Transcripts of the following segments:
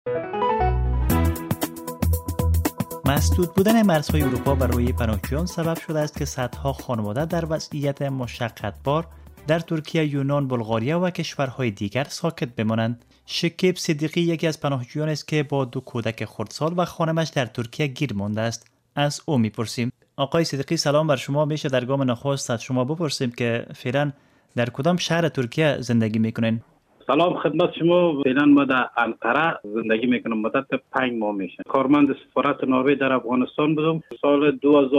مسدود بودن مرزهای اروپا برای پناهجویان سبب شده است که صدها خانواده در وضعیت مشقتبار در ترکیه، یونان، بلغاریا و کشورهای دیگر ساکت بمانند. شکیب صدیقی یکی از پناهجویان است که با 2 کودک خردسال و خانمش در ترکیه گیر مانده است. از او میپرسیم. آقای صدیقی سلام بر شما. میشه در گام نخست از شما بپرسیم که فعلا در کدام شهر ترکیه زندگی میکنین؟ سلام خدمت شما. فعلا ما در انقره زندگی میکنم. مدت 5 ماه میشه. کارمند سفارت نروژ در افغانستان بودم. سال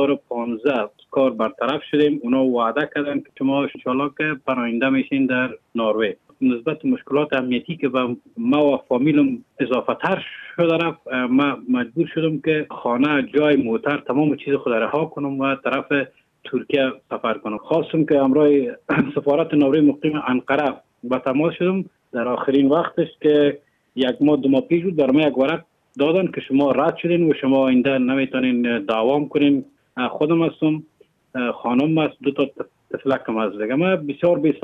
2015 کار برطرف شدیم. اونا وعده کردن که شما انشالله که پناهنده میشین در نروژ. نسبت مشکلات امنیتی که به ما و فامیلم اضافه تر شده رفت، ما مجبور شدم که خانه، جای، موتر، تمام چیز خود رها کنم و طرف ترکیه سفر کنم. خواستم که همراه سفارت نروژ مقیم انقره با تماس شدم. در آخرین وقتش که 1 ماه 2 ماه پیش بود، برای ما یک ورق دادن که شما رد شدین و شما اینجا نمیتونین دوام کنین. خودم هستم، خانم است، 2 تا طفلکم است دیگه. ما بسیار بی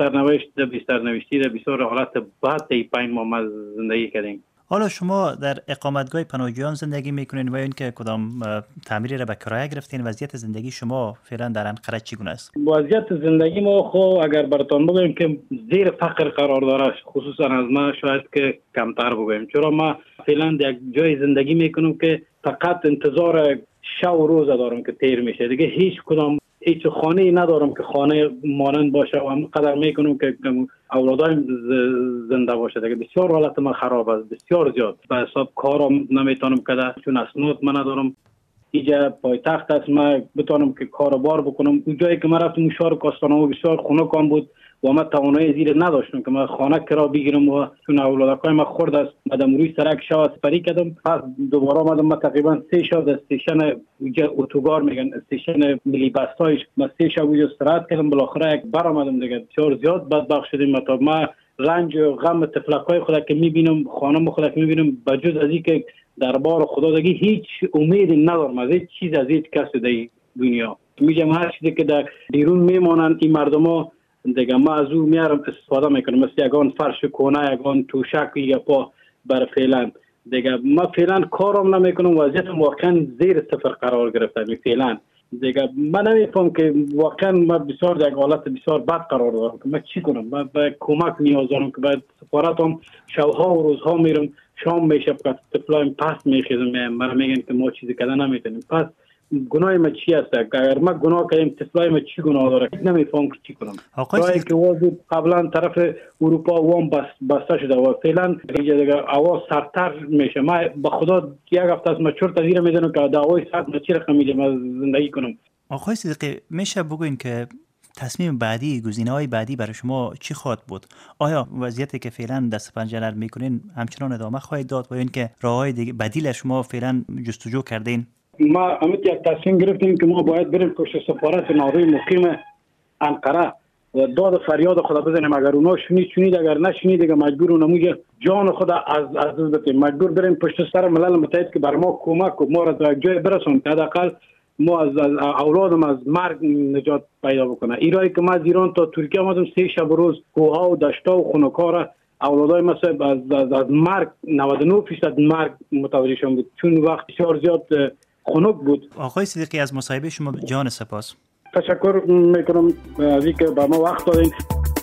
سرنوشتی در بسیار حالت بد 5 ماه ما زندگی کردیم. حالا شما در اقامتگاه پناهجویان زندگی میکنین و اینکه کدام تعمیری را به کرایه گرفتین؟ وضعیت زندگی شما فعلا در انقره چگونه است؟ وضعیت زندگی ما خب اگر براتون بگم که زیر فقر قرار داره، خصوصا از ما شاید که کمتر بگم، چرا ما فعلا در یک جای زندگی میکنم که فقط انتظار شب و روز دارم که تیر میشه دیگه. هیچ خانه ای ندارم که خانه مانند باشه و قدر میکنم که اولادایم زنده باشه دیگه. بسیار حالت من خراب است، بسیار زیاد. به حساب کارم نمیتونم کده چون اسناد من ندارم. اینجا پایتخت است، من بتونم که کار بار بکنم. اون جایی که من رفتم شهر کاستانو بسیار خنک بود و من توانایی زیر نداشتم که من خانه کرا بگیرم و چون اولادکای من خرد است. بعدم روی سرک شب سپری کردم. پس دوباره آمدم. من تقریبا 3 شب در استیشن اینجا اتوگار میگن استیشن ملی بسایش، من 3 شب اونجا استراحت کردم. بالاخره یک بر آمدم دیگه. بسیار زیاد بدبخت شدیم. ما رنج و غم طفلکای خود که میبینم، خانم خود که میبینم، بجز از این که دربار خدا دیگه هیچ امید ندارم از هیچ چیز، از هیچ کس در دنیا. میگم هر چیزی که در بیرون میمانند این مردما دیگه ما از او میارم استفاده میکنم، مثل یگان فرش کونه، یگان توشک یا پا بر فعلا دیگه. ما فعلا کارم نمیکنم. وضعیتم واقعا زیر صفر قرار گرفته فعلا دیگه. من نمیفهم که واقعا ما بسیار در حالت بسیار بد قرار دارم که من چی کنم. من به کمک نیاز دارم که باید سفارتم شبها و روزها میرم، شام میشه که طفلایم پس میخیزم. من میگن که ما چیزی کردن نمیتونیم. پس گناه ما چی است؟ اگر ما گناه کردیم طفلای ما چی گناه داره؟ نمیفهم که چی کنم. جایی که وضع قبلا طرف اروپا وام بسته شده و فعلا دیگه آواز سرتر میشه. ما به خدا 1 هفته از ما چرت زیر میزنم که دعوای ساعت ما چی رقم میشه ما زندگی کنم. آقای صدیقی میشه بگوین که تصمیم بعدی، گزینه‌های بعدی برای شما چی خواهد بود؟ آیا وضعیتی که فعلا دست پنجه میکنین همچنان ادامه خواهید داد و اینکه راههای دیگه بدیل شما فعلا جستجو کردین؟ ما یک تصمیم گرفتیم که ما باید بریم پشت سفارت نروژ مقیم انقره و داد فریاد خدا بزنیم. اگر اونا شنید، اگر نشنید دیگه مجبور اونموجه جان خدا از بدیم. مجبور بریم پشت سر ملل متحد که بر ما کمک و ما را در جای برسون که حداقل ما از اولادم از مرگ نجات پیدا بکنه. ایرانی که ما از ایران تا ترکیه آمدم 3 شب و روز کوها و دشتا و خنک‌ها اولادای مثلا از مرگ 99% مرگ متوجه شدم بود چون وقت بسیار زیاد خنک بود. آقای صدیقی از مصاحبه شما جان سپاس. تشکر میکنم از اینکه به ما وقت دادین.